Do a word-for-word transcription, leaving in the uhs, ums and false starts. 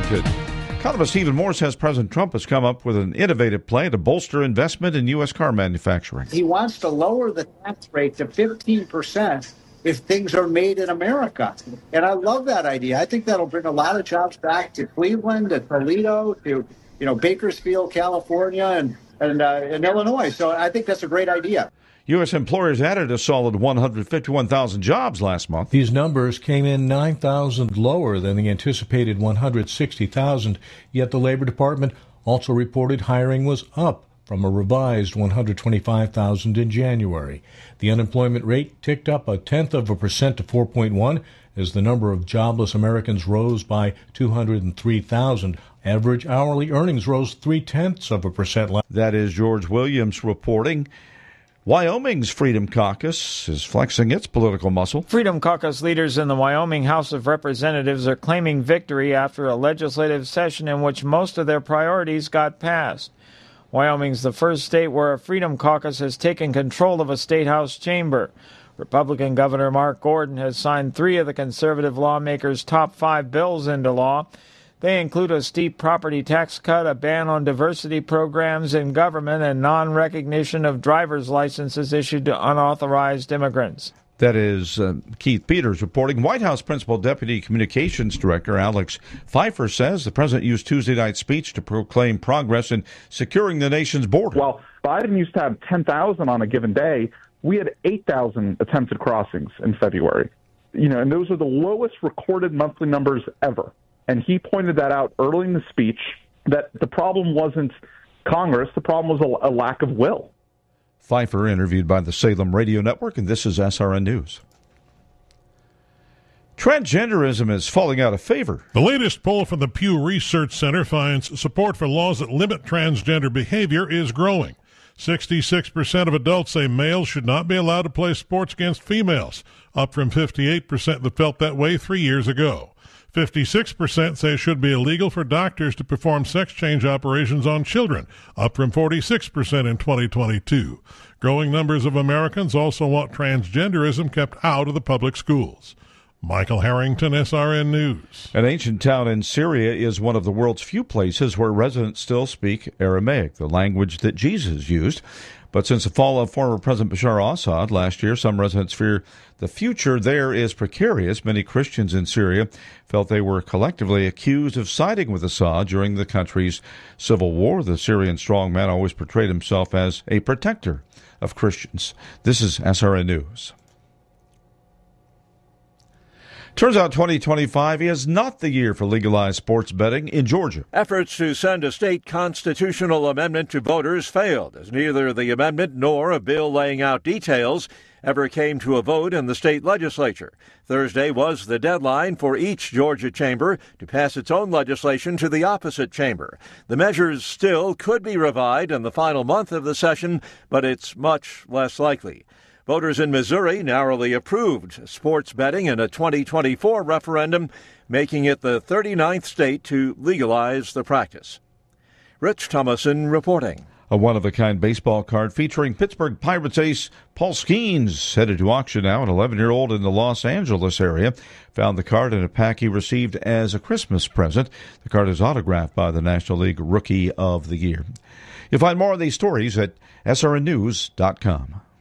Washington. Economist Stephen Moore says President Trump has come up with an innovative plan to bolster investment in U S car manufacturing. He wants to lower the tax rate to fifteen percent if things are made in America. And I love that idea. I think that'll bring a lot of jobs back to Cleveland, to Toledo, to you know Bakersfield, California, and, and, uh, and Illinois. So I think that's a great idea. U S employers added a solid one hundred fifty-one thousand jobs last month. These numbers came in nine thousand lower than the anticipated one hundred sixty thousand, yet the Labor Department also reported hiring was up from a revised one hundred twenty-five thousand in January. The unemployment rate ticked up a tenth of a percent to four point one as the number of jobless Americans rose by two hundred three thousand. Average hourly earnings rose three-tenths of a percent. That is George Williams reporting. Wyoming's Freedom Caucus is flexing its political muscle. Freedom Caucus leaders in the Wyoming House of Representatives are claiming victory after a legislative session in which most of their priorities got passed. Wyoming's the first state where a Freedom Caucus has taken control of a state house chamber. Republican Governor Mark Gordon has signed three of the conservative lawmakers' top five bills into law. They include a steep property tax cut, a ban on diversity programs in government, and non-recognition of driver's licenses issued to unauthorized immigrants. That is uh, Keith Peters reporting. White House Principal Deputy Communications Director Alex Pfeiffer says the president used Tuesday night's speech to proclaim progress in securing the nation's border. While Biden used to have ten thousand on a given day, we had eight thousand attempted crossings in February. You know, and those are the lowest recorded monthly numbers ever. And he pointed that out early in the speech, that the problem wasn't Congress, the problem was a, a lack of will. Pfeiffer interviewed by the Salem Radio Network, and this is S R N News. Transgenderism is falling out of favor. The latest poll from the Pew Research Center finds support for laws that limit transgender behavior is growing. sixty-six percent of adults say males should not be allowed to play sports against females, up from fifty-eight percent that felt that way three years ago. fifty-six percent say it should be illegal for doctors to perform sex change operations on children, up from forty-six percent in twenty twenty-two. Growing numbers of Americans also want transgenderism kept out of the public schools. Michael Harrington, S R N News. An ancient town in Syria is one of the world's few places where residents still speak Aramaic, the language that Jesus used. But since the fall of former President Bashar al-Assad last year, some residents fear the future there is precarious. Many Christians in Syria felt they were collectively accused of siding with Assad during the country's civil war. The Syrian strongman always portrayed himself as a protector of Christians. This is S R N News. Turns out twenty twenty-five is not the year for legalized sports betting in Georgia. Efforts to send a state constitutional amendment to voters failed, as neither the amendment nor a bill laying out details ever came to a vote in the state legislature. Thursday was the deadline for each Georgia chamber to pass its own legislation to the opposite chamber. The measures still could be revived in the final month of the session, but it's much less likely. Voters in Missouri narrowly approved sports betting in a twenty twenty-four referendum, making it the thirty-ninth state to legalize the practice. Rich Thomason reporting. A one-of-a-kind baseball card featuring Pittsburgh Pirates ace Paul Skeens, headed to auction now. An eleven-year-old in the Los Angeles area found the card in a pack he received as a Christmas present. The card is autographed by the National League Rookie of the Year. You'll find more of these stories at S R N news dot com.